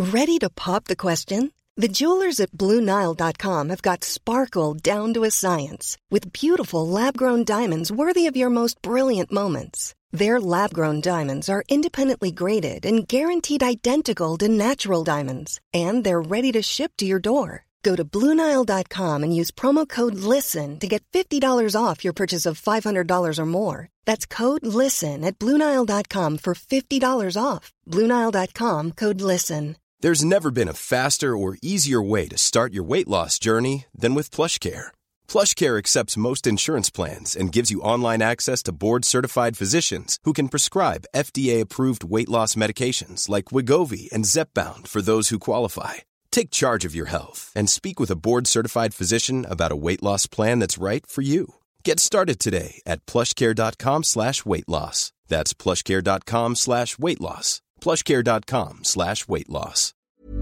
Ready to pop the question? The jewelers at BlueNile.com have got sparkle down to a science with beautiful lab-grown diamonds worthy of your most brilliant moments. Their lab-grown diamonds are independently graded and guaranteed identical to natural diamonds, and they're ready to ship to your door. Go to BlueNile.com and use promo code LISTEN to get $50 off your purchase of $500 or more. That's code LISTEN at BlueNile.com for $50 off. BlueNile.com, code LISTEN. There's never been a faster or easier way to start your weight loss journey than with PlushCare. PlushCare accepts most insurance plans and gives you online access to board-certified physicians who can prescribe FDA-approved weight loss medications like Wegovy and Zepbound for those who qualify. Take charge of your health and speak with a board-certified physician about a weight loss plan that's right for you. Get started today at plushcare.com/weight loss. That's plushcare.com/weight loss. plushcare.com/weight loss.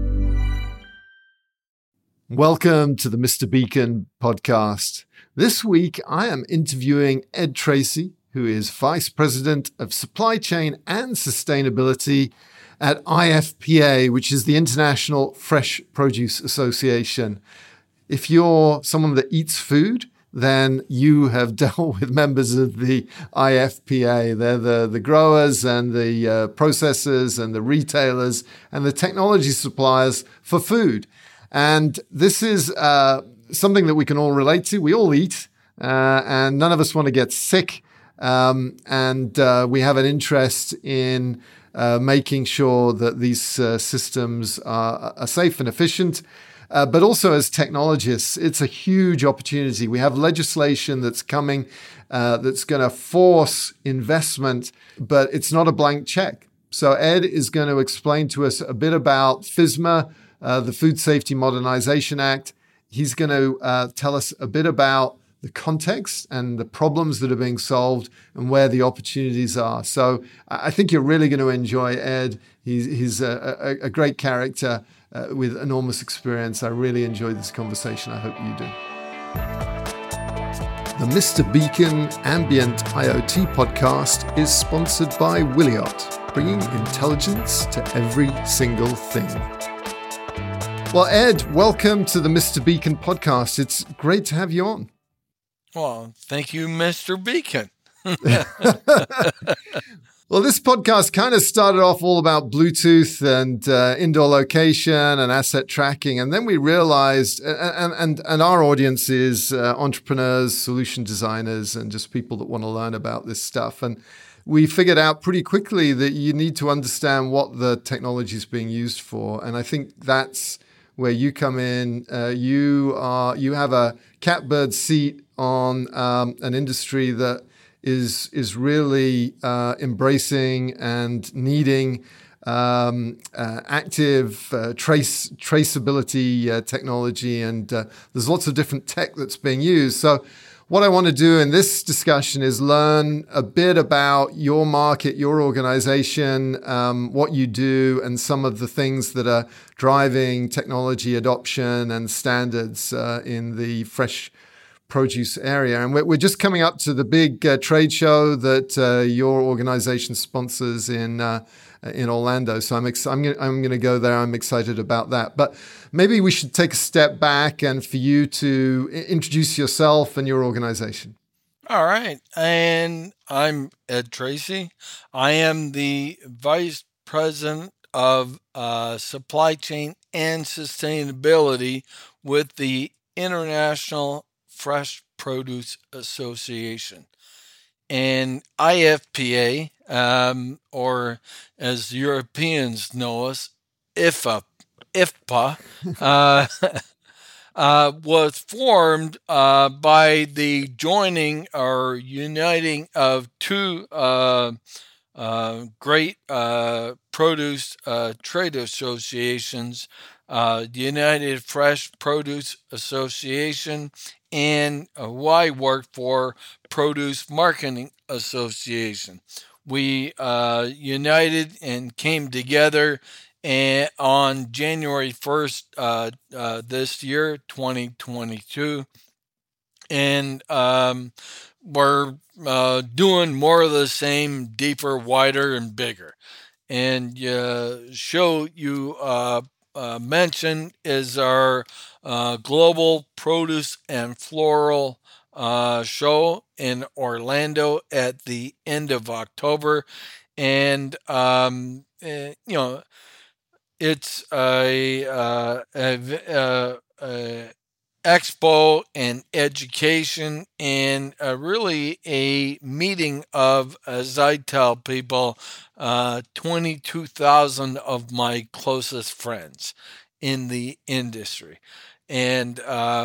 Welcome to the Mr. Beacon podcast. This week, I am interviewing Ed Tracy, who is Vice President of Supply Chain and Sustainability at IFPA, which is the International Fresh Produce Association. If you're someone that eats food, then you have dealt with members of the IFPA. They're the growers and the processors and the retailers and the technology suppliers for food. And this is something that we can all relate to. We all eat, and none of us want to get sick. And we have an interest in making sure that these systems are safe and efficient. But also as technologists, it's a huge opportunity. We have legislation that's coming that's going to force investment, but it's not a blank check. So Ed is going to explain to us a bit about FSMA, the Food Safety Modernization Act. He's going to tell us a bit about the context and the problems that are being solved and where the opportunities are. So I think you're really going to enjoy Ed. He's a great character with enormous experience. I really enjoyed this conversation. I hope you do. The Mr. Beacon Ambient IoT podcast is sponsored by Wiliot, bringing intelligence to every single thing. Well, Ed, welcome to the Mr. Beacon podcast. It's great to have you on. Well, thank you, Mr. Beacon. Well, this podcast kind of started off all about Bluetooth and indoor location and asset tracking. And then we realized, and our audience is entrepreneurs, solution designers, and just people that want to learn about this stuff. And we figured out pretty quickly that you need to understand what the technology is being used for. And I think that's where you come in. You have a catbird seat on an industry that is really embracing and needing active traceability technology, and there's lots of different tech that's being used. So what I want to do in this discussion is learn a bit about your market, your organization, what you do, and some of the things that are driving technology adoption and standards in the fresh produce area. And we're just coming up to the big trade show that your organization sponsors in Orlando. So I'm going to go there. I'm excited about that. But maybe we should take a step back and for you to introduce yourself and your organization. All right. And I'm Ed Tracy. I am the Vice President of Supply Chain and Sustainability with the International Fresh Produce Association. And IFPA, or as Europeans know us, IFPA, was formed by the joining or uniting of two great produce trade associations, the United Fresh Produce Association and who I work for, Produce Marketing Association. We united and came together on January 1st this year, 2022. And we're doing more of the same, deeper, wider, and bigger. And show you mention is our Global Produce and Floral show in Orlando at the end of October. And, it's a expo and education and really a meeting of, as I tell people, 22,000 of my closest friends in the industry. And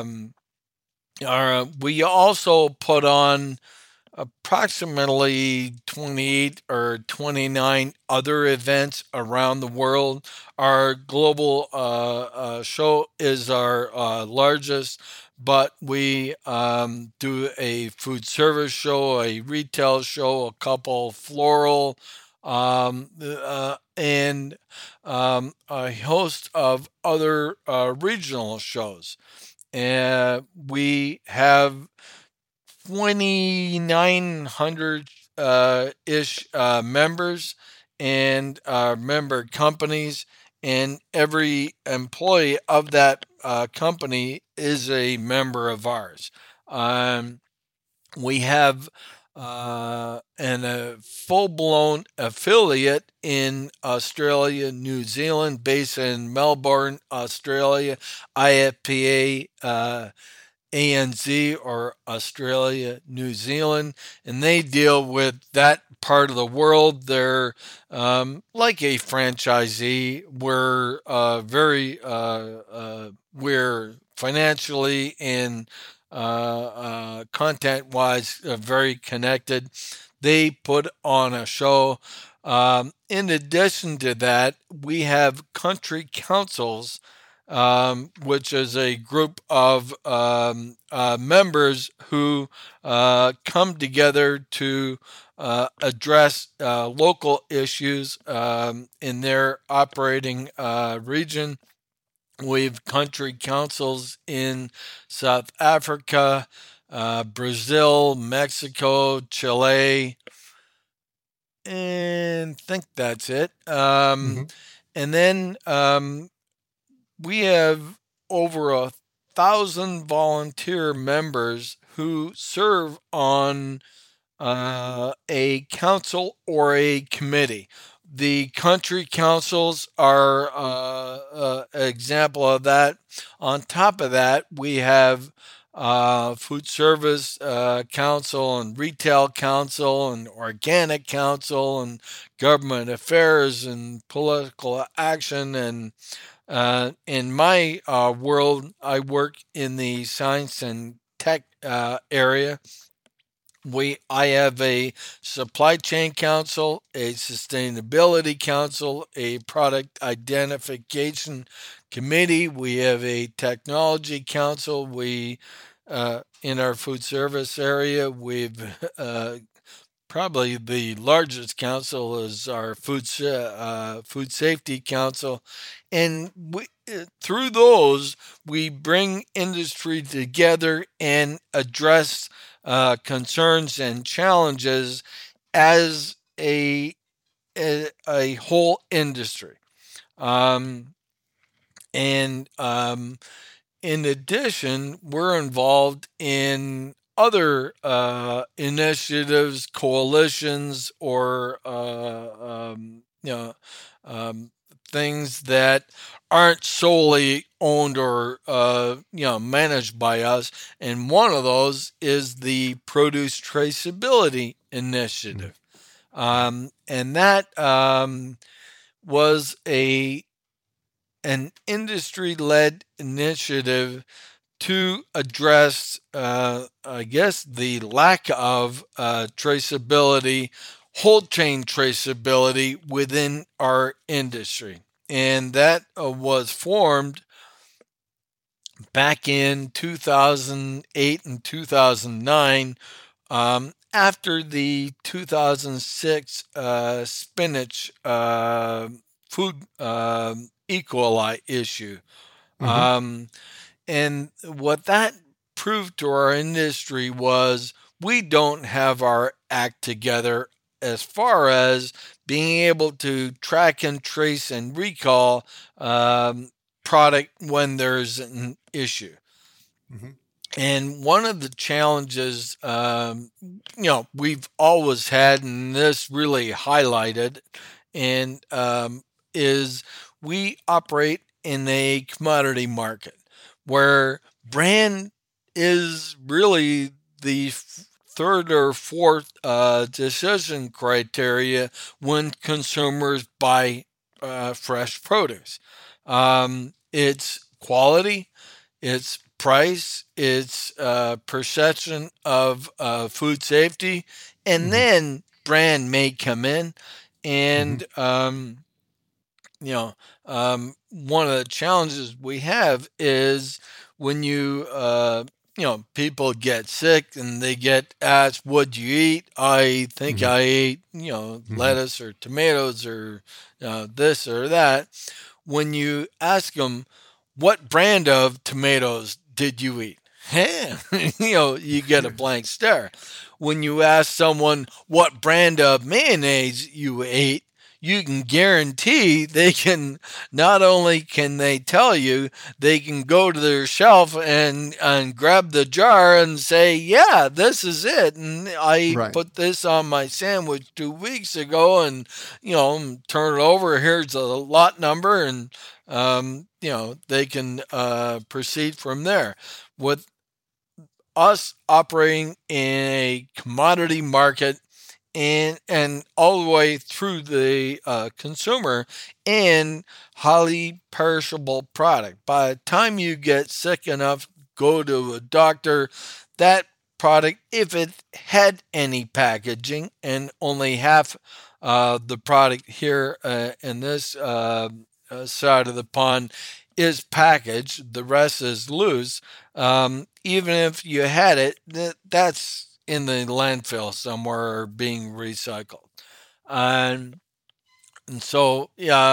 we also put on approximately 28 or 29 other events around the world. Our global show is our largest, but we do a food service show, a retail show, a couple floral, and a host of other regional shows. And we have 2,900 ish members and member companies, and every employee of that company is a member of ours. We have a full blown affiliate in Australia, New Zealand, based in Melbourne, Australia, IFPA. ANZ, or Australia, New Zealand, and they deal with that part of the world. They're like a franchisee. We're financially and content-wise very connected. They put on a show. In addition to that, we have country councils, which is a group of members who come together to address local issues in their operating region. We've country councils in South Africa, Brazil, Mexico, Chile, and I think that's it. And then we have over 1,000 volunteer members who serve on a council or a committee. The country councils are an example of that. On top of that, we have food service council and retail council and organic council and government affairs and political action. And in my world, I work in the science and tech area. I have a supply chain council, a sustainability council, a product identification committee. We have a technology council. We in our food service area, we've probably the largest council is our food safety council, and through those we bring industry together and address concerns and challenges as a whole industry. In addition, we're involved in other initiatives, coalitions, or things that aren't solely owned or managed by us. And one of those is the Produce Traceability Initiative, and that was an industry-led initiative to address, I guess, the lack of traceability, whole chain traceability within our industry. And that was formed back in 2008 and 2009 after the 2006 spinach food E. coli issue. And what that proved to our industry was we don't have our act together as far as being able to track and trace and recall product when there's an issue. Mm-hmm. And one of the challenges, we've always had, and this really highlighted, and is we operate in a commodity market where brand is really the third or fourth decision criteria when consumers buy fresh produce. It's quality, it's price, it's perception of food safety, and then brand may come in. And one of the challenges we have is when people get sick and they get asked, "What'd you eat?" I think I ate, lettuce or tomatoes or this or that. When you ask them, "What brand of tomatoes did you eat?" You get a blank stare. When you ask someone what brand of mayonnaise you ate, you can guarantee they can, not only can they tell you, they can go to their shelf and grab the jar and say, "Yeah, this is it. And I put this on my sandwich 2 weeks ago, and, turn it over. Here's a lot number." And, they can proceed from there. With us operating in a commodity market, and all the way through the consumer, and highly perishable product. By the time you get sick enough, go to a doctor, that product, if it had any packaging, and only half the product here in this side of the pond is packaged, the rest is loose. Even if you had it, that's in the landfill somewhere or being recycled. And so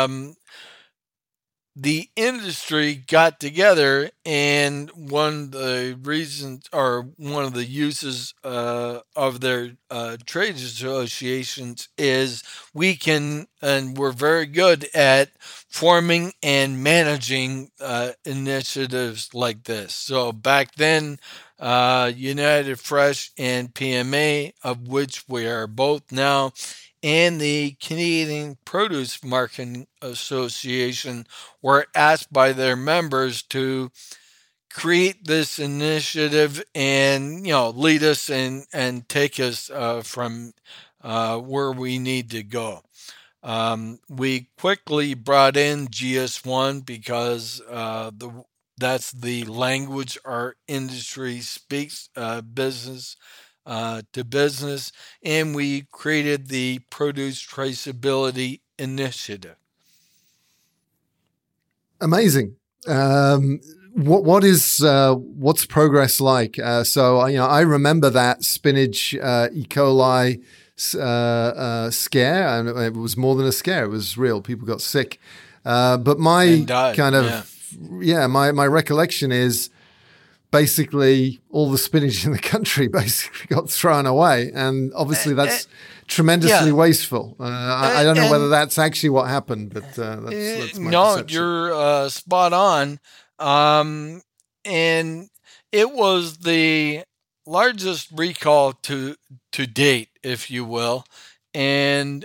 the industry got together, and one of the reasons, or one of the uses of their trade associations, is we can, and we're very good at forming and managing initiatives like this. So back then, United Fresh and PMA, of which we are both now, and the Canadian Produce Marketing Association were asked by their members to create this initiative and, lead us and take us from where we need to go. We quickly brought in GS1 because that's the language our industry speaks, business to business, and we created the Produce Traceability Initiative. Amazing. What's progress like? So I remember that spinach E. coli scare, and it was more than a scare; it was real. People got sick. But my kind of my recollection is basically all the spinach in the country basically got thrown away, and obviously that's tremendously wasteful. I don't know whether that's actually what happened, but that's my perception. You're spot on. And it was the largest recall to date, if you will, and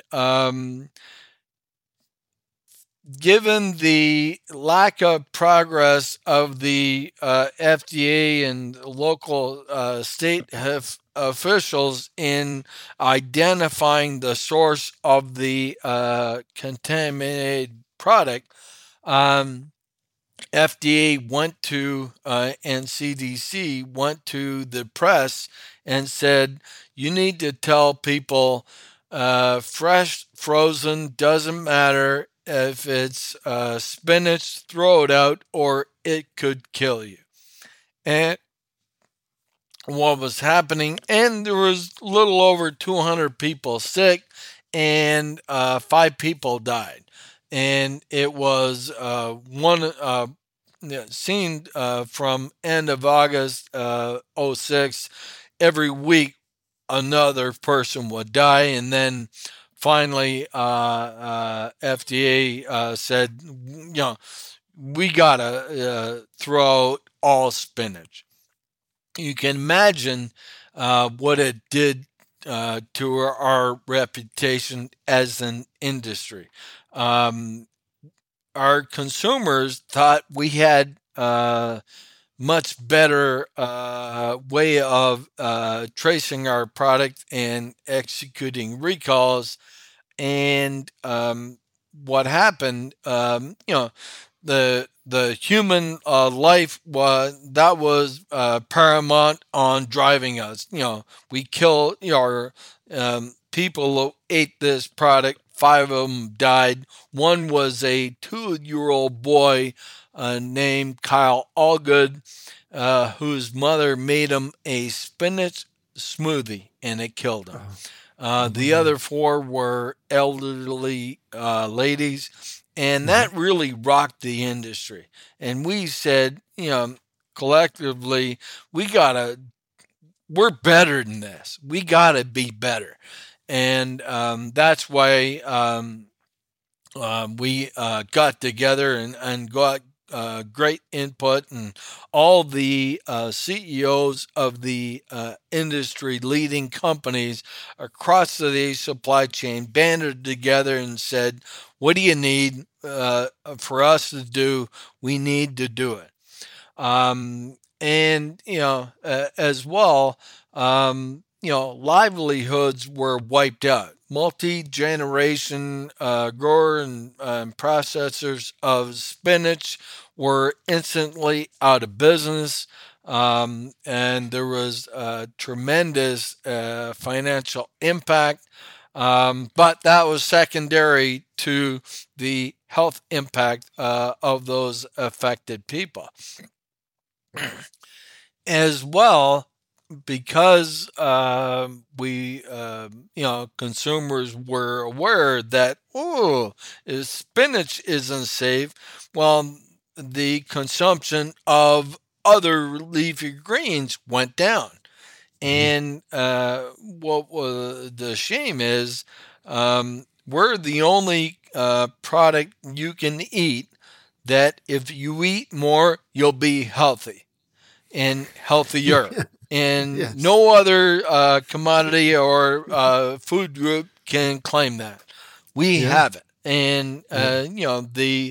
given the lack of progress of the FDA and local state officials in identifying the source of the contaminated product, FDA went to and CDC went to the press and said, "You need to tell people fresh, frozen, doesn't matter. If it's spinach, throw it out, or it could kill you." And what was happening, and there was a little over 200 people sick, and 5 people died. And it was seen from end of August 06, every week another person would die, and then finally FDA said, we gotta throw out all spinach. You can imagine what it did to our reputation as an industry. Um, our consumers thought we had much better way of tracing our product and executing recalls. And what happened, the human life was paramount on driving us. We kill our people who ate this product. 5 of them died. One was a 2-year-old boy named Kyle Allgood, whose mother made him a spinach smoothie, and it killed him. The other 4 were elderly ladies, and that really rocked the industry. And we said, collectively, we're better than this. We gotta be better. And that's why we got together and got great input, and all the CEOs of the industry leading companies across the supply chain banded together and said, what do you need for us to do? We need to do it. And as well, livelihoods were wiped out. Multi-generation grower and processors of spinach were instantly out of business, and there was a tremendous financial impact. But that was secondary to the health impact of those affected people. As well, because we, consumers were aware that, spinach isn't safe, well, the consumption of other leafy greens went down. And what the shame is, we're the only product you can eat that if you eat more, you'll be healthy and healthier. And Yes. no other commodity or food group can claim that. We have it. And, the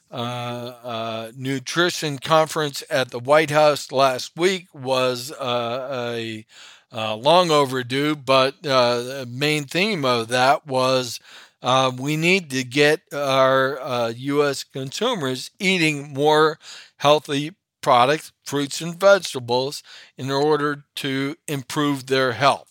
nutrition conference at the White House last week was a long overdue, but the main theme of that was we need to get our U.S. consumers eating more healthy products, fruits and vegetables, in order to improve their health.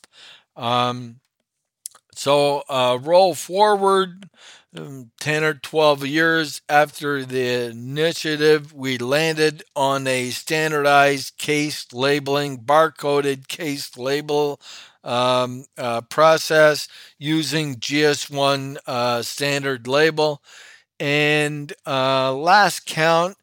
So roll forward 10 or 12 years after the initiative, we landed on a standardized case labeling, barcoded case label process using GS1 standard label. And last count,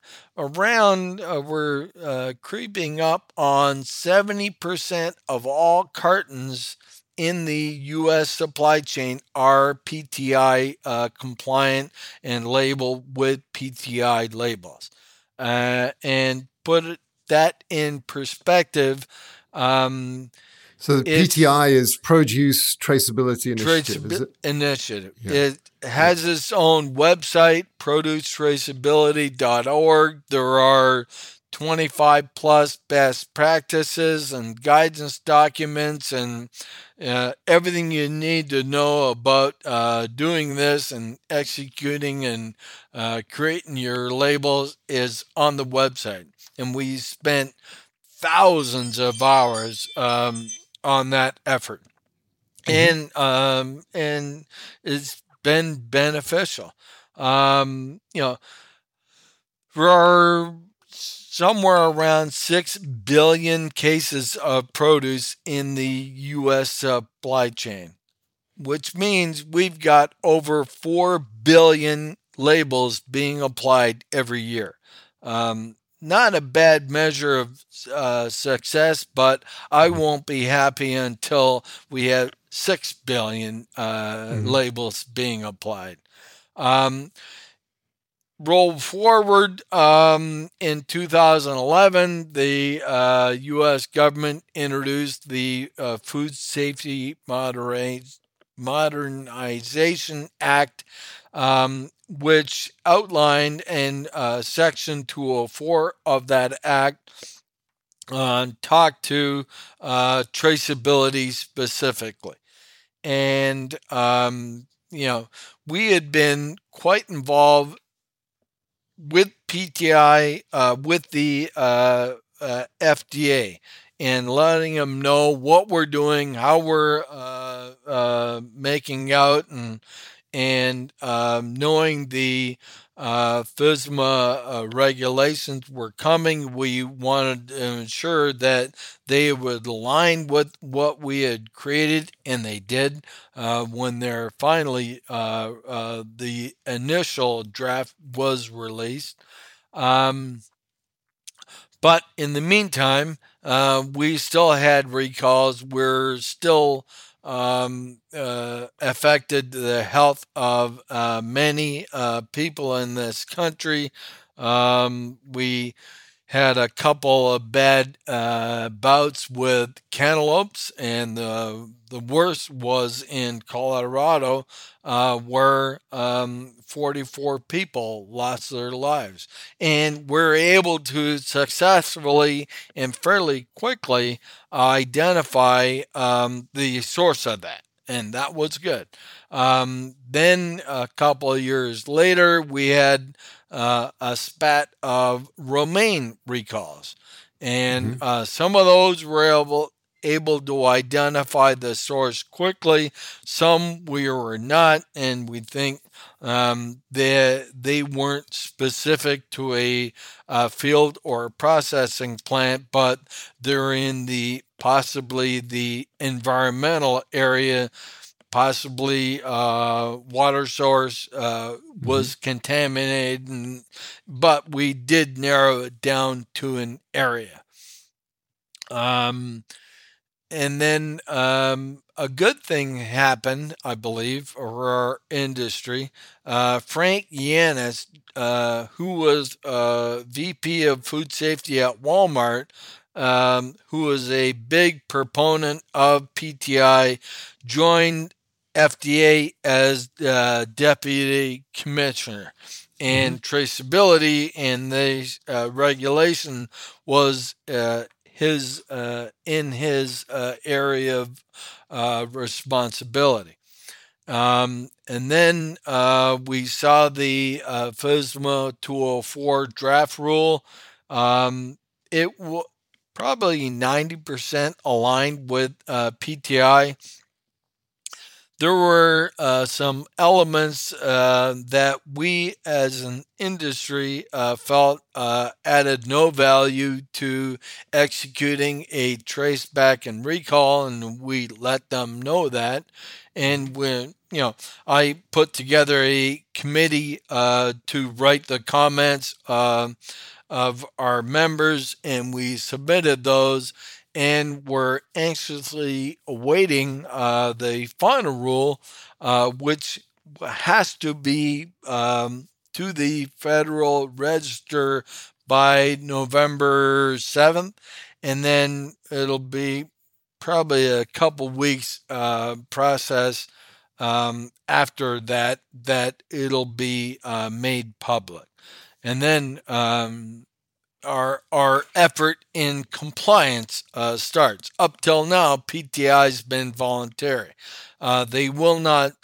we're creeping up on 70% of all cartons in the U.S. supply chain are PTI compliant and labeled with PTI labels. And put that in perspective. So the PTI is Produce Traceability Initiative, is it? Initiative. Yeah. It has its own website, producetraceability.org. There are 25 plus best practices and guidance documents and everything you need to know about doing this and executing and creating your labels is on the website. And we spent thousands of hours on that effort. And it's been beneficial. There are somewhere around 6 billion cases of produce in the U.S. supply chain, which means we've got over 4 billion labels being applied every year. Not a bad measure of success, but I won't be happy until we have 6 billion labels being applied. roll forward in 2011, the U.S. government introduced the Food Safety Modernization Act, which outlined in Section 204 of that act talked to traceability specifically. And, we had been quite involved with PTI, with the FDA, and letting them know what we're doing, how we're making out, and knowing the FSMA regulations were coming. We wanted to ensure that they would align with what we had created, and they did when they're finally the initial draft was released. But in the meantime, we still had recalls. We're still affected the health of many people in this country. We had a couple of bad bouts with cantaloupes, and the worst was in Colorado, where 44 people lost their lives. And we're able to successfully and fairly quickly identify the source of that. And that was good. Then a couple of years later, we had a spat of romaine recalls. And some of those were able to identify the source quickly. Some we were not, and we think they weren't specific to a field or processing plant, but they're in possibly the environmental area. Possibly water source was contaminated, but we did narrow it down to an area. And then a good thing happened, I believe, for our industry. Frank Yanis, who was VP of Food Safety at Walmart, who was a big proponent of PTI, joined FDA as deputy commissioner. And traceability and the regulation was his in his area of responsibility. And then we saw the FSMA 204 draft rule. It probably 90% aligned with PTI. There were some elements that we as an industry felt added no value to executing a trace back and recall, and we let them know that. And when I put together a committee to write the comments of our members, and we submitted those. And we're anxiously awaiting the final rule, which has to be to the Federal Register by November 7th. And then it'll be probably a couple weeks process after that it'll be made public. And then our effort in compliance starts. Up till now, PTI has been voluntary. They will not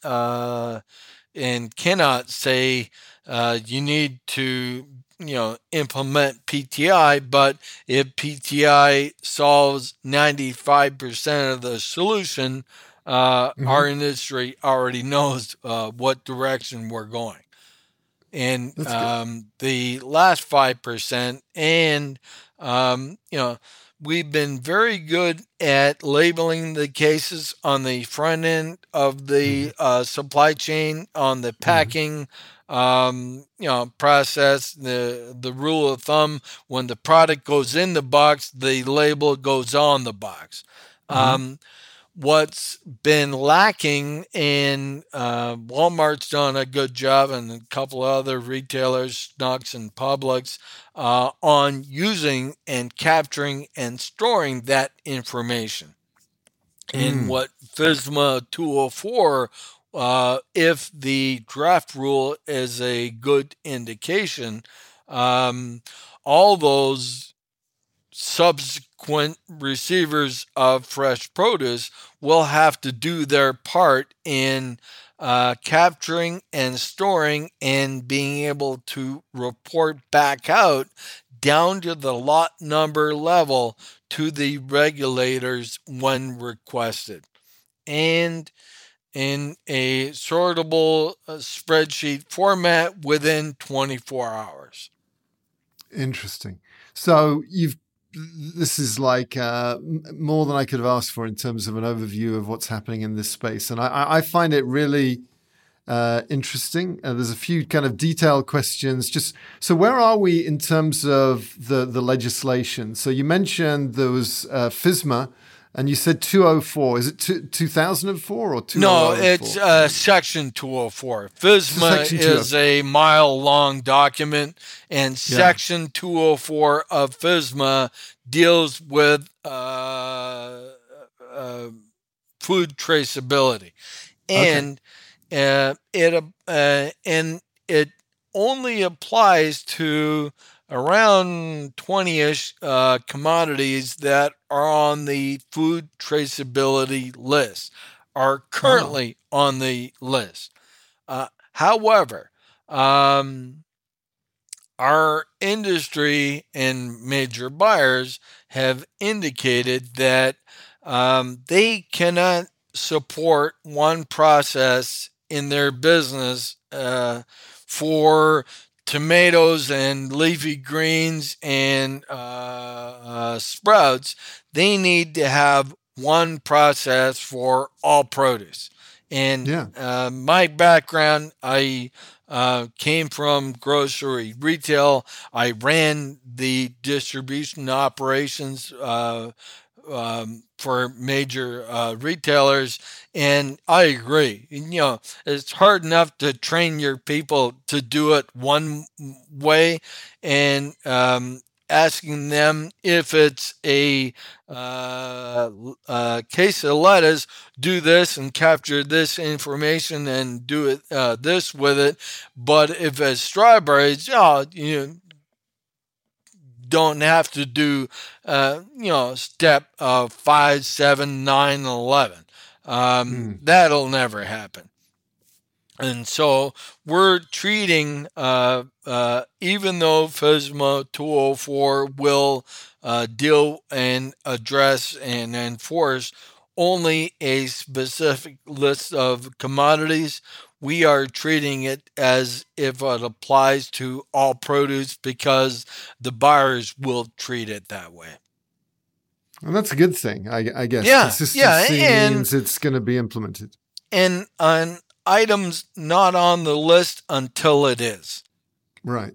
and cannot say you need to implement PTI, but if PTI solves 95% of the solution, our industry already knows what direction we're going. And the last 5%, and we've been very good at labeling the cases on the front end of the supply chain, on the packing process. The rule of thumb: when the product goes in the box, the label goes on the box. what's been lacking, and Walmart's done a good job, and a couple of other retailers, Schnucks and Publix, on using and capturing and storing that information. And what FSMA 204, if the draft rule is a good indication, all those subsequent receivers of fresh produce will have to do their part in capturing and storing and being able to report back out down to the lot number level to the regulators when requested, and in a sortable spreadsheet format within 24 hours. Interesting. So this is like more than I could have asked for in terms of an overview of what's happening in this space. And I find it really interesting. There's a few kind of detailed questions. So where are we in terms of the legislation? So you mentioned there was FSMA, and you said 204. Is it 2004 or 2004? No, it's Section 204. FSMA is a mile-long document, and Section 204 of FSMA deals with food traceability. And it only applies to around 20-ish commodities that are on the food traceability list, are currently on the list. However, our industry and major buyers have indicated that they cannot support one process in their business for tomatoes and leafy greens and sprouts. They need to have one process for all produce. And my background, I came from grocery retail. I ran the distribution operations for major retailers, and I agree. It's hard enough to train your people to do it one way, and asking them if it's a case of lettuce, do this and capture this information and do it this with it. But if it's strawberries, don't have to do, step 5, 7, 9, 11. That'll never happen. And so we're treating, even though FSMA 204 will deal and address and enforce only a specific list of commodities, we are treating it as if it applies to all produce because the buyers will treat it that way. And that's a good thing, I guess. Consistency means it's going to be implemented. And on items not on the list until it is. Right.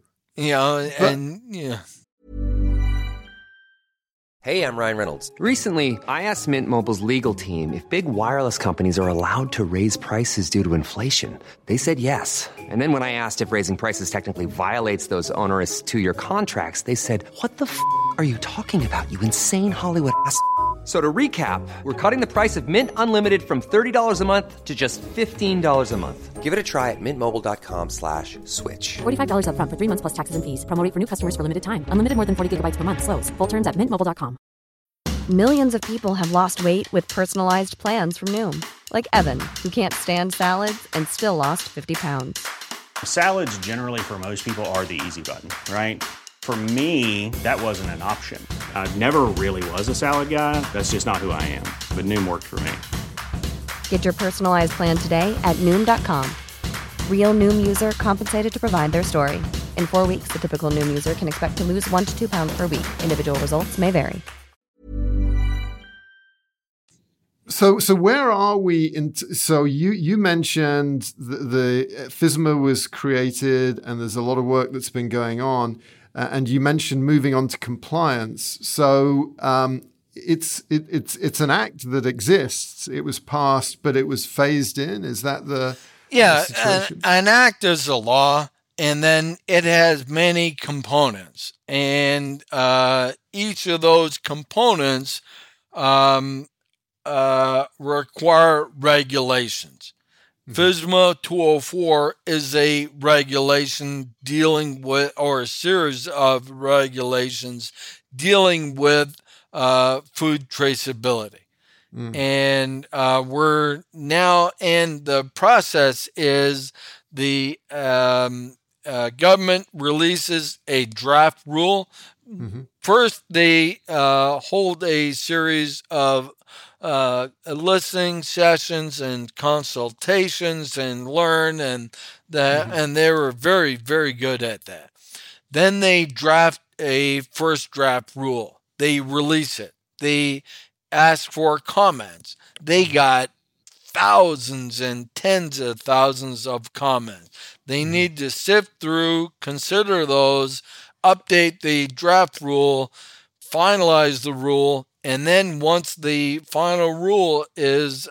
Hey, I'm Ryan Reynolds. Recently, I asked Mint Mobile's legal team if big wireless companies are allowed to raise prices due to inflation. They said yes. And then when I asked if raising prices technically violates those onerous 2-year contracts, they said, "What the f*** are you talking about, you insane Hollywood ass?" So to recap, we're cutting the price of Mint Unlimited from $30 a month to just $15 a month. Give it a try at mintmobile.com/switch. $45 up front for 3 months plus taxes and fees. Promo rate for new customers for limited time. Unlimited more than 40 gigabytes per month. Slows full terms at mintmobile.com. Millions of people have lost weight with personalized plans from Noom. Like Evan, who can't stand salads and still lost 50 pounds. Salads generally for most people are the easy button, right? For me, that wasn't an option. I never really was a salad guy. That's just not who I am. But Noom worked for me. Get your personalized plan today at Noom.com. Real Noom user compensated to provide their story. In 4 weeks, the typical Noom user can expect to lose 1 to 2 pounds per week. Individual results may vary. So where are we? So you mentioned the FSMA was created, and there's a lot of work that's been going on. And you mentioned moving on to compliance. So it's an act that exists. It was passed, but it was phased in. Is that the situation? An act is a law, and then it has many components, and each of those components require regulations. FSMA 204 is a regulation dealing with, or a series of regulations dealing with food traceability. And we're now in the process is the government releases a draft rule. First, they hold a series of listening sessions and consultations and learn, and and they were very, very good at that. Then they draft a first draft rule. They release it. They ask for comments. They got thousands and tens of thousands of comments. They need to sift through, consider those, update the draft rule, finalize the rule, and then once the final rule is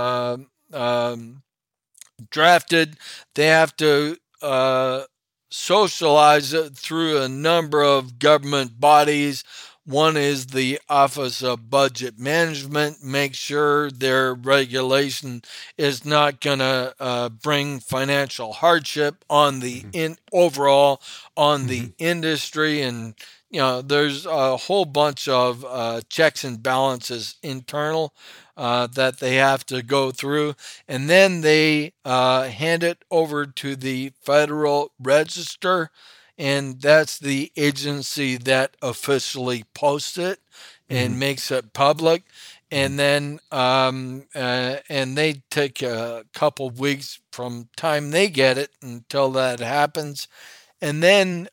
drafted, they have to socialize it through a number of government bodies. One is the Office of Budget Management. Make sure their regulation is not going to bring financial hardship on the overall on the industry. And there's a whole bunch of checks and balances internal that they have to go through. And then they hand it over to the Federal Register, and that's the agency that officially posts it and makes it public. And then and they take a couple of weeks from time they get it until that happens. And then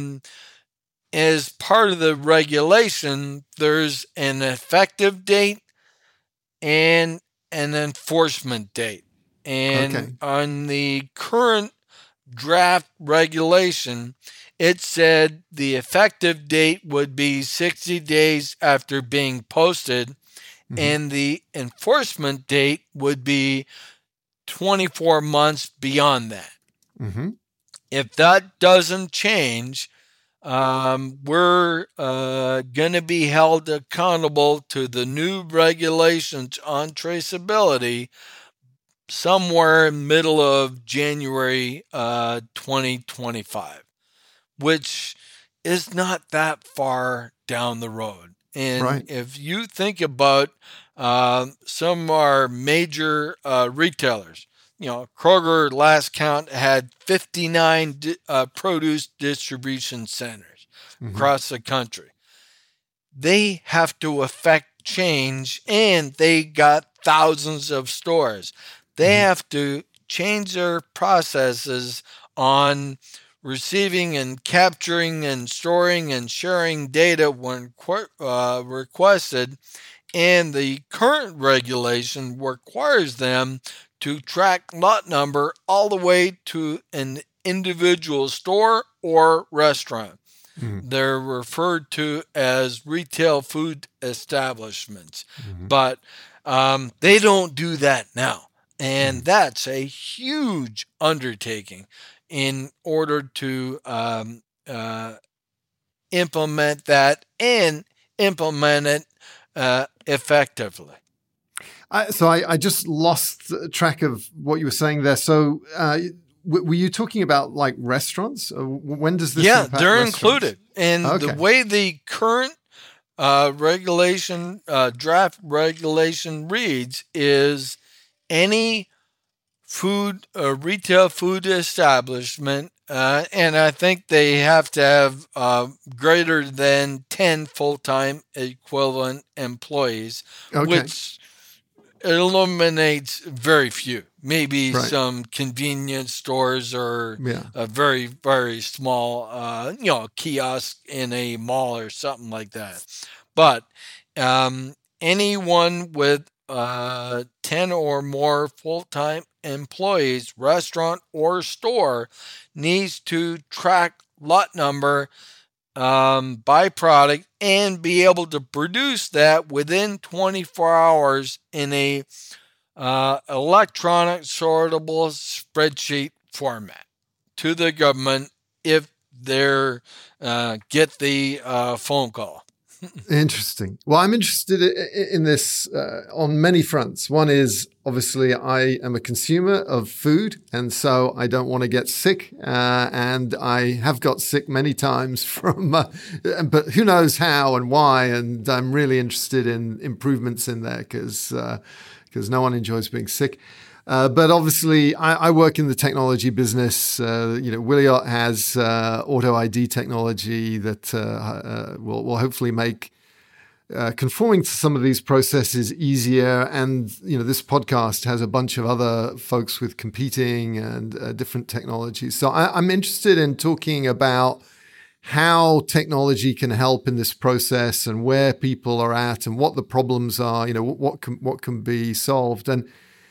as part of the regulation, there's an effective date and an enforcement date. And on the current draft regulation, it said the effective date would be 60 days after being posted, and the enforcement date would be 24 months beyond that. If that doesn't change, we're going to be held accountable to the new regulations on traceability somewhere in middle of January 2025, which is not that far down the road. And if you think about some of our major retailers, Kroger last count had 59 produce distribution centers across the country. They have to affect change, and they got thousands of stores. They have to change their processes on receiving and capturing and storing and sharing data when requested. And the current regulation requires them to track lot number all the way to an individual store or restaurant. They're referred to as retail food establishments, but they don't do that now. And that's a huge undertaking in order to implement that and implement it effectively. So I just lost track of what you were saying there. So were you talking about like restaurants? When does this impact they're restaurants? included. And the way the current draft regulation reads is any retail food establishment, and I think they have to have greater than 10 full-time equivalent employees, which eliminates very few. Maybe some convenience stores or a very, very small, kiosk in a mall or something like that. But anyone with 10 or more full-time employees, restaurant or store, needs to track lot number byproduct and be able to produce that within 24 hours in a electronic sortable spreadsheet format to the government if they're get the phone call. Interesting. Well, I'm interested in this on many fronts. One is obviously I am a consumer of food, and so I don't want to get sick. And I have got sick many times from, but who knows how and why. And I'm really interested in improvements in there because no one enjoys being sick. But obviously, I work in the technology business. Wiliot has auto ID technology that will hopefully make conforming to some of these processes easier. And this podcast has a bunch of other folks with competing and different technologies. So I'm interested in talking about how technology can help in this process and where people are at and what the problems are. What can be solved. And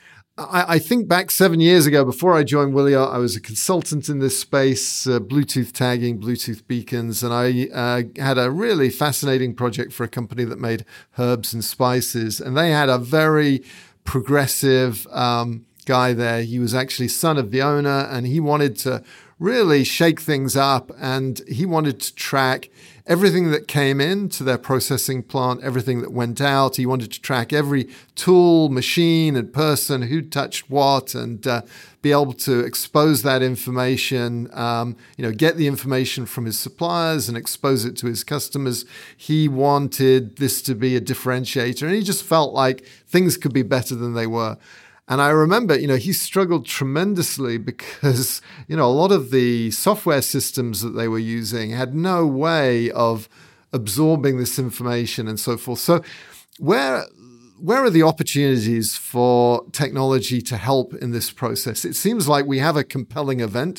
I think back 7 years ago, before I joined Wiliot, I was a consultant in this space, Bluetooth tagging, Bluetooth beacons, and I had a really fascinating project for a company that made herbs and spices, and they had a very progressive guy there. He was actually son of the owner, and he wanted to really shake things up, and he wanted to track everything that came into their processing plant, everything that went out. He wanted to track every tool, machine, and person who touched what, and be able to expose that information, get the information from his suppliers and expose it to his customers. He wanted this to be a differentiator, and he just felt like things could be better than they were. And I remember, he struggled tremendously because, a lot of the software systems that they were using had no way of absorbing this information and so forth. So where are the opportunities for technology to help in this process? It seems like we have a compelling event.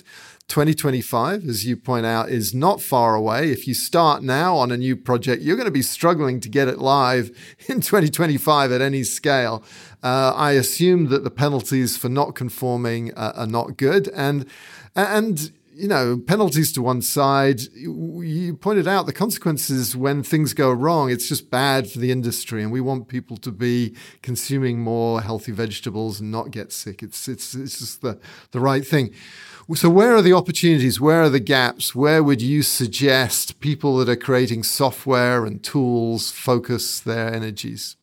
2025, as you point out, is not far away. If you start now on a new project, you're going to be struggling to get it live in 2025 at any scale. I assume that the penalties for not conforming are not good. And penalties to one side, you pointed out the consequences when things go wrong. It's just bad for the industry, and we want people to be consuming more healthy vegetables and not get sick. It's just the right thing. So where are the opportunities? Where are the gaps? Where would you suggest people that are creating software and tools focus their energies?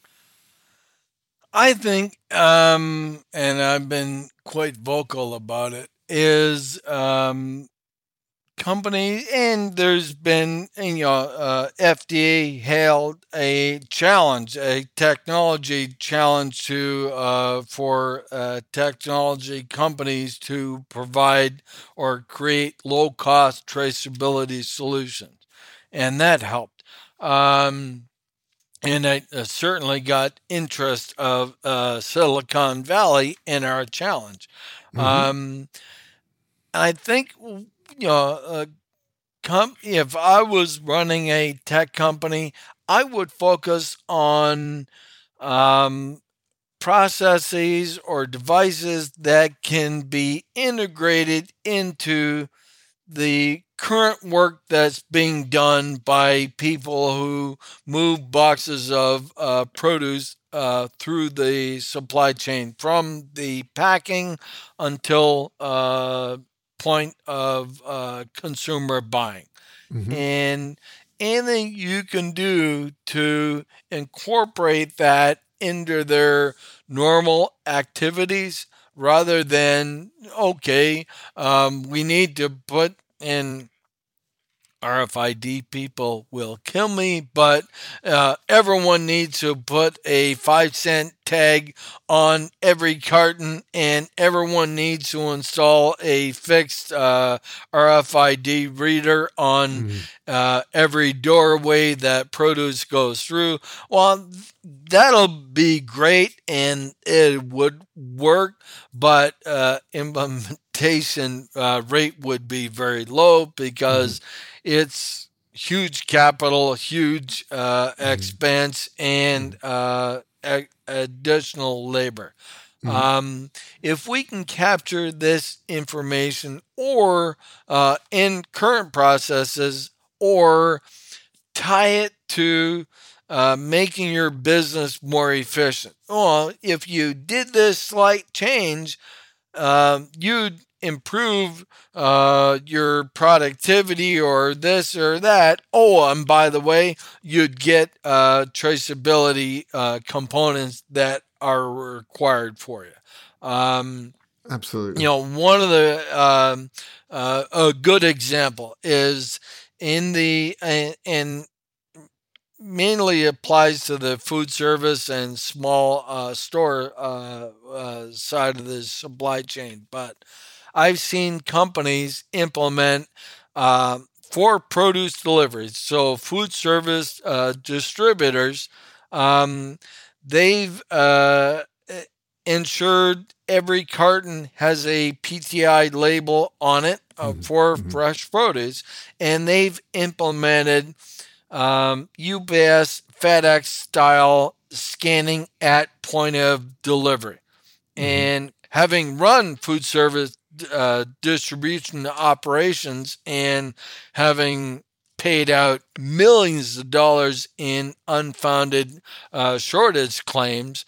I think, and I've been quite vocal about it, is company, and there's been, FDA hailed a challenge, a technology challenge for technology companies to provide or create low-cost traceability solutions, and that helped. And I certainly got interest of Silicon Valley in our challenge. Mm-hmm. I think, if I was running a tech company, I would focus on processes or devices that can be integrated into the current work that's being done by people who move boxes of produce through the supply chain, from the packing until point of consumer buying. Mm-hmm. And anything you can do to incorporate that into their normal activities, rather than, we need to put in RFID, people will kill me, but everyone needs to put a 5-cent tag on every carton, and everyone needs to install a fixed RFID reader on every doorway that produce goes through. Well, that'll be great, and it would work, but implementation rate would be very low because it's huge capital, huge expense, and additional labor. If we can capture this information or in current processes or tie it to making your business more efficient. Well, if you did this slight change, you'd improve your productivity or this or that. Oh, and by the way, you'd get traceability components that are required for you. Absolutely. One of the a good example is in the and mainly applies to the food service and small store side of the supply chain. But I've seen companies implement for produce deliveries. So food service distributors, they've ensured every carton has a PTI label on it for fresh produce, and they've implemented UPS, FedEx style scanning at point of delivery. And having run food service distribution operations and having paid out millions of dollars in unfounded shortage claims,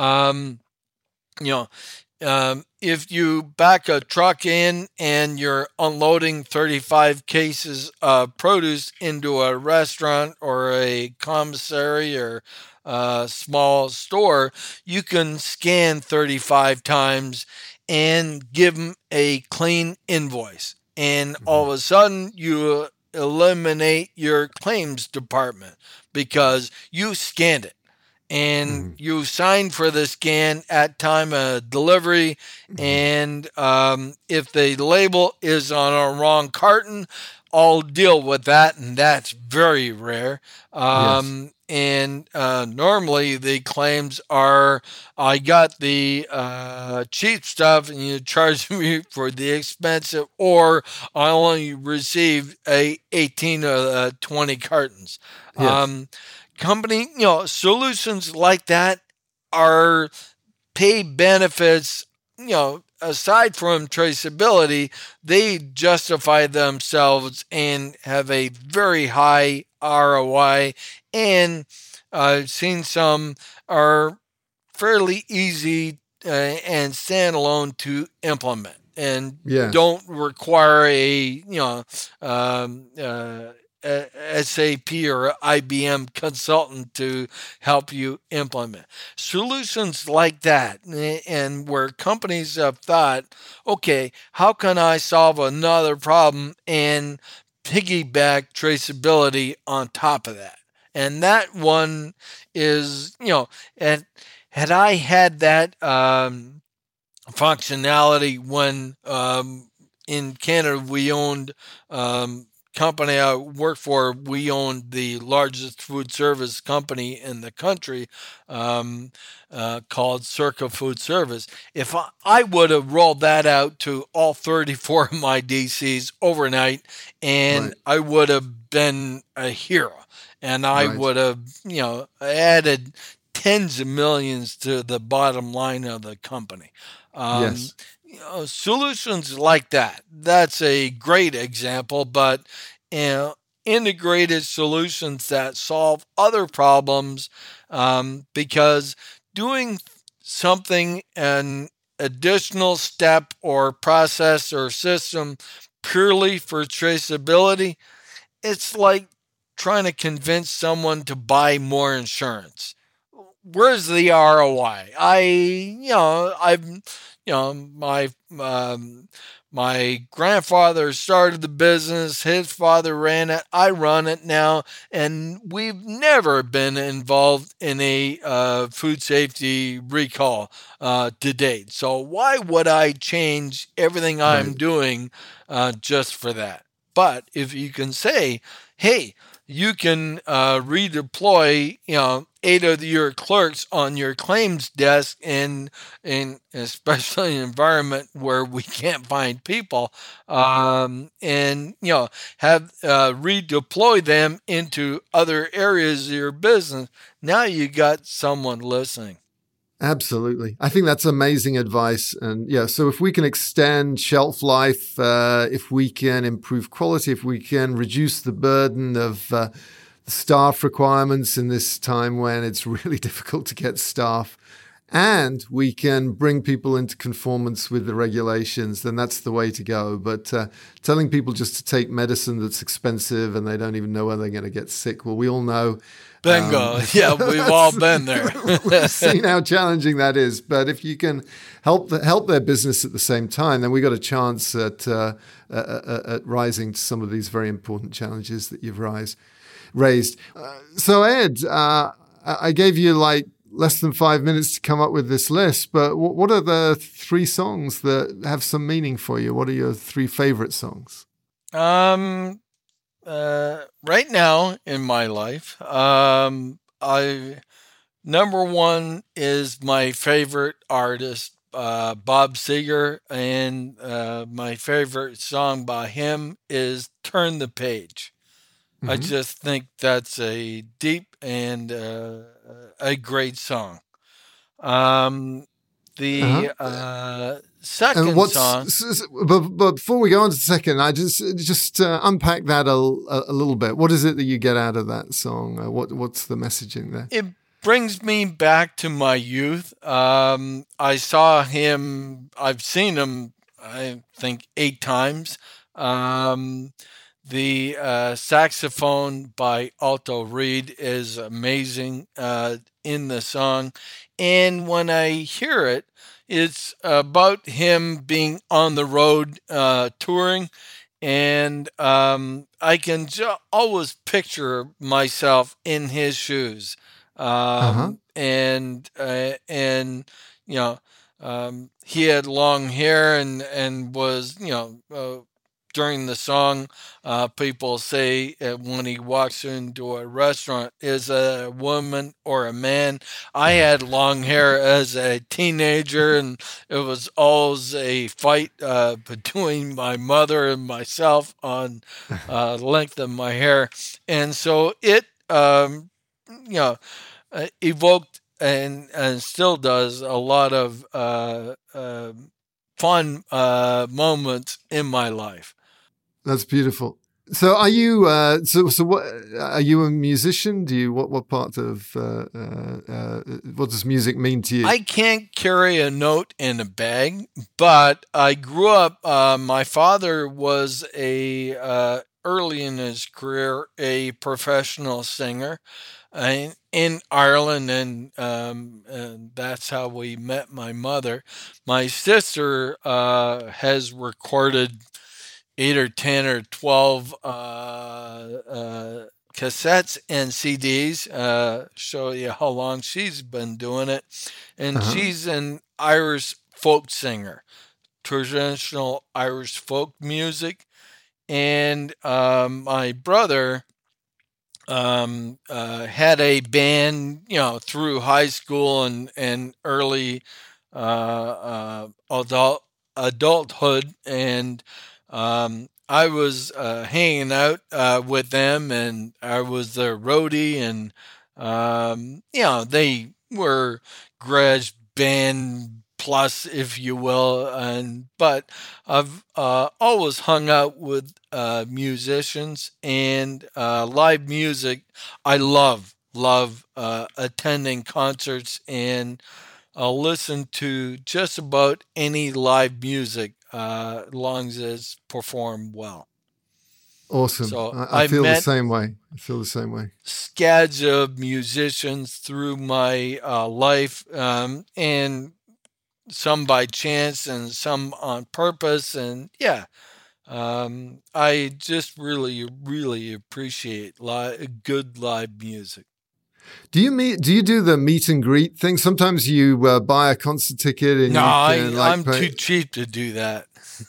if you back a truck in and you're unloading 35 cases of produce into a restaurant or a commissary or a small store, you can scan 35 times and give them a clean invoice. And all of a sudden, you eliminate your claims department because you scanned it. And you sign for the scan at time of delivery. And if the label is on a wrong carton, I'll deal with that. And that's very rare. And normally the claims are, I got the cheap stuff and you charge me for the expensive, or I only received 18 or 20 cartons. Yes. Company, solutions like that are pay benefits, aside from traceability, they justify themselves and have a very high ROI. And I've seen some are fairly easy and standalone to implement and don't require a, SAP or IBM consultant to help you implement solutions like that. And where companies have thought, okay, how can I solve another problem and piggyback traceability on top of that? And that one is, had I had that functionality when in Canada we owned company I worked for, we owned the largest food service company in the country called Circa Food Service. If I would have rolled that out to all 34 of my DCs overnight, and I would have been a hero, and I would have, added tens of millions to the bottom line of the company. Solutions like that. That's a great example, but integrated solutions that solve other problems, because doing something, an additional step or process or system purely for traceability, it's like trying to convince someone to buy more insurance. Where's the ROI? My grandfather started the business. His father ran it. I run it now. And we've never been involved in a food safety recall to date. So why would I change everything I'm doing just for that? But if you can say, hey, you can redeploy, 8 of your clerks on your claims desk in especially an environment where we can't find people, and have redeploy them into other areas of your business. Now you got someone listening. Absolutely. I think that's amazing advice. And yeah, so if we can extend shelf life, if we can improve quality, if we can reduce the burden of staff requirements in this time when it's really difficult to get staff, and we can bring people into conformance with the regulations, then that's the way to go. But telling people just to take medicine that's expensive and they don't even know when they're going to get sick, well, we all know. Bingo. Yeah, we've all been there. We've seen how challenging that is. But if you can help their business at the same time, then we got a chance at rising to some of these very important challenges that you've raised. So Ed, I gave you like less than 5 minutes to come up with this list, but what are the 3 songs that have some meaning for you? What are your 3 favorite songs? Right now in my life, number 1 is my favorite artist, Bob Seger, and my favorite song by him is Turn the Page. Mm-hmm. I just think that's a deep and a great song. Second song. But before we go on to the second, I just unpack that a little bit. What is it that you get out of that song? What's the messaging there? It brings me back to my youth. I saw him. I've seen him, I think, 8 times. The saxophone by Alto Reed is amazing in the song. And when I hear it, it's about him being on the road touring. And I can always picture myself in his shoes. And you know, he had long hair and was, during the song, people say when he walks into a restaurant, is a woman or a man? I had long hair as a teenager, and it was always a fight between my mother and myself on length of my hair. And so it, evoked and still does a lot of fun moments in my life. That's beautiful. So, are you? What are you a musician? Do you? What part of? What does music mean to you? I can't carry a note in a bag, but I grew up. My father was early in his career a professional singer in Ireland, and that's how we met my mother. My sister has recorded 8 or 10 or 12 cassettes and CDs, show you how long she's been doing it. And she's an Irish folk singer, traditional Irish folk music. And my brother had a band, through high school and early adulthood, and I was hanging out with them, and I was their roadie, and they were garage band plus, if you will, but I've always hung out with musicians and live music. I love attending concerts, and I'll listen to just about any live music as long as it's performed well. Awesome. So I feel the same way. Scads of musicians through my life, and some by chance and some on purpose. And I just really, really appreciate good live music. Do you do the meet and greet thing? Sometimes you buy a concert ticket and I'm too cheap to do that.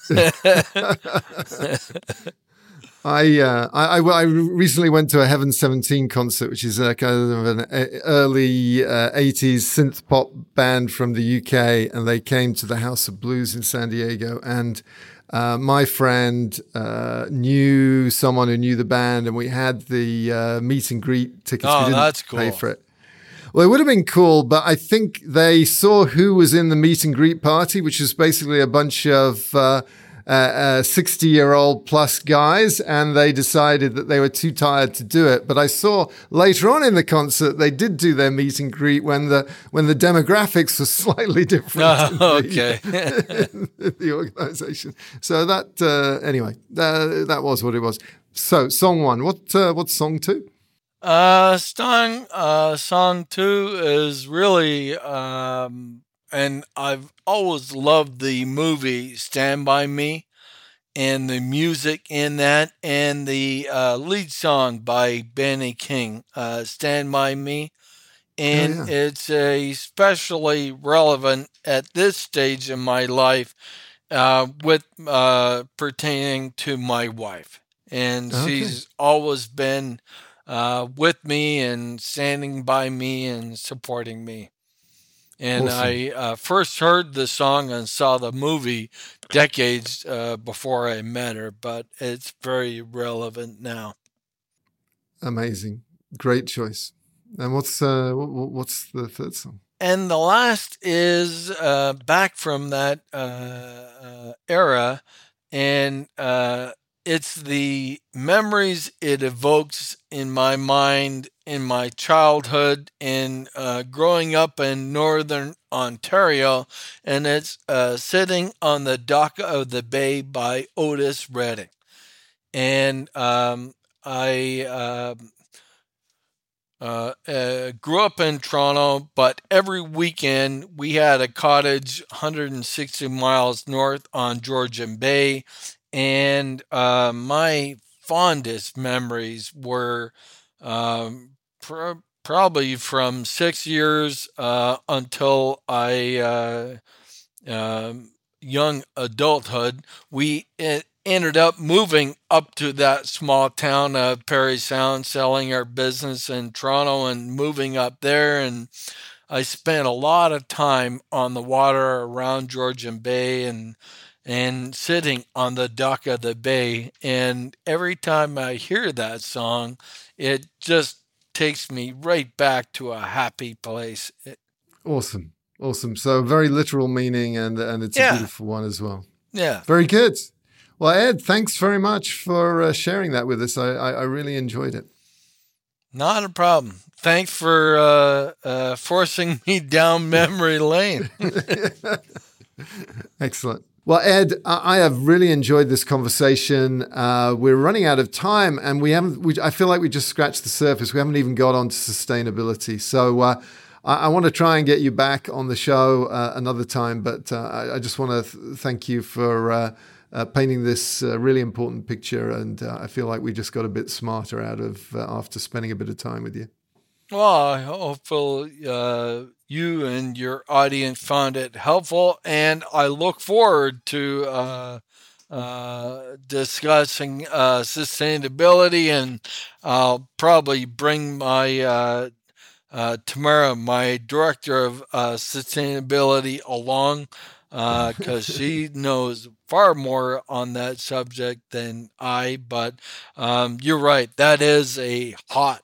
I recently went to a Heaven 17 concert, which is kind of an early 80s synth pop band from the UK, and they came to the House of Blues in San Diego, and my friend knew someone who knew the band, and we had the meet and greet tickets. Oh, we didn't that's cool. pay for it. Well, it would have been cool, but I think they saw who was in the meet and greet party, which is basically a bunch of 60-year-old plus guys, and they decided that they were too tired to do it. But I saw later on in the concert they did do their meet and greet when the demographics were slightly different. Okay. in the organization. So that anyway, that was what it was. So song one. What's song two? Song two is really, and I've always loved the movie Stand By Me and the music in that, and the lead song by Benny King, Stand By Me. And it's especially relevant at this stage in my life with pertaining to my wife. And she's always been with me and standing by me and supporting me. And awesome. I first heard the song and saw the movie decades before I met her, but it's very relevant now. Amazing. Great choice. And what's the third song? And the last is back from that era, and it's the memories it evokes in my mind in my childhood and growing up in Northern Ontario, and it's Sitting on the Dock of the Bay by Otis Redding. And I grew up in Toronto, but every weekend we had a cottage 160 miles north on Georgian Bay. And my fondest memories were probably from 6 years until young adulthood. We ended up moving up to that small town of Parry Sound, selling our business in Toronto and moving up there. And I spent a lot of time on the water around Georgian Bay and sitting on the dock of the bay. And every time I hear that song, it just takes me right back to a happy place. Awesome. So very literal meaning, and it's a beautiful one as well. Yeah. Very good. Well, Ed, thanks very much for sharing that with us. I really enjoyed it. Not a problem. Thanks for forcing me down memory lane. Excellent. Well, Ed, I have really enjoyed this conversation. We're running out of time, and I feel like we just scratched the surface. We haven't even got on to sustainability. So I want to try and get you back on the show another time, but I just want to thank you for painting this really important picture, and I feel like we just got a bit smarter out of after spending a bit of time with you. Well, I hope you and your audience found it helpful, and I look forward to discussing sustainability, and I'll probably bring my Tamara, my director of sustainability, along because she knows far more on that subject than I. But you're right, that is a hot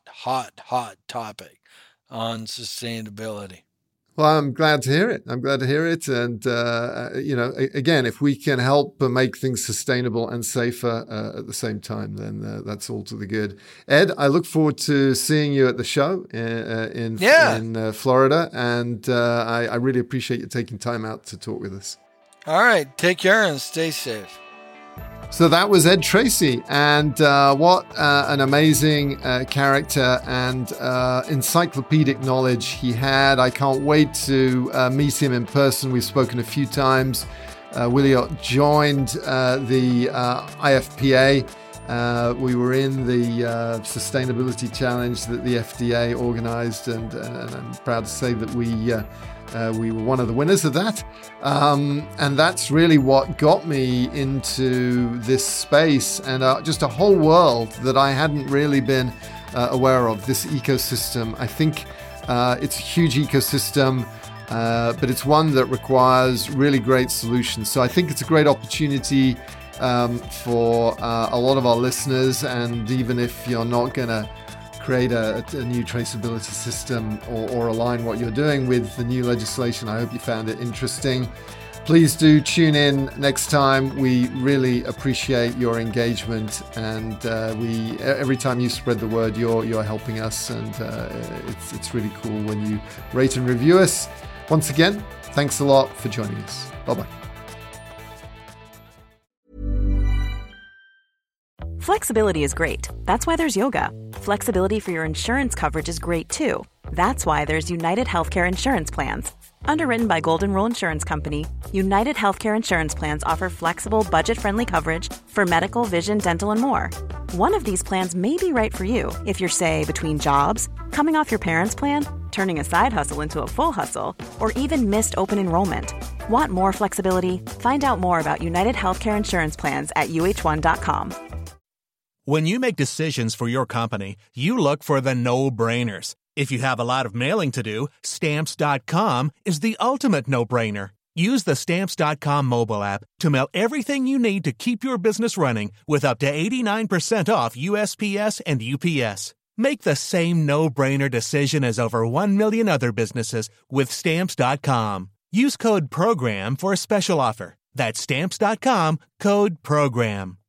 topic on sustainability. Well, I'm glad to hear it. And, again, if we can help make things sustainable and safer at the same time, then that's all to the good. Ed, I look forward to seeing you at the show in Florida. And I really appreciate you taking time out to talk with us. All right. Take care and stay safe. So that was Ed Tracy, and what an amazing character and encyclopedic knowledge he had. I can't wait to meet him in person. We've spoken a few times. Wiliot joined the IFPA. We were in the Sustainability Challenge that the FDA organized, and I'm proud to say that we were one of the winners of that. And that's really what got me into this space and just a whole world that I hadn't really been aware of, this ecosystem. I think it's a huge ecosystem, but it's one that requires really great solutions. So I think it's a great opportunity for a lot of our listeners. And even if you're not going to create a new traceability system or align what you're doing with the new legislation. I hope you found it interesting. Please do tune in next time. We really appreciate your engagement, and every time you spread the word, you're helping us, and it's really cool when you rate and review us. Once again, thanks a lot for joining us. Bye-bye. Flexibility is great. That's why there's yoga. Flexibility for your insurance coverage is great too. That's why there's United Healthcare Insurance Plans. Underwritten by Golden Rule Insurance Company, United Healthcare Insurance Plans offer flexible, budget-friendly coverage for medical, vision, dental, and more. One of these plans may be right for you if you're, say, between jobs, coming off your parents' plan, turning a side hustle into a full hustle, or even missed open enrollment. Want more flexibility? Find out more about United Healthcare Insurance Plans at uh1.com. When you make decisions for your company, you look for the no-brainers. If you have a lot of mailing to do, Stamps.com is the ultimate no-brainer. Use the Stamps.com mobile app to mail everything you need to keep your business running with up to 89% off USPS and UPS. Make the same no-brainer decision as over 1 million other businesses with Stamps.com. Use code PROGRAM for a special offer. That's Stamps.com, code PROGRAM.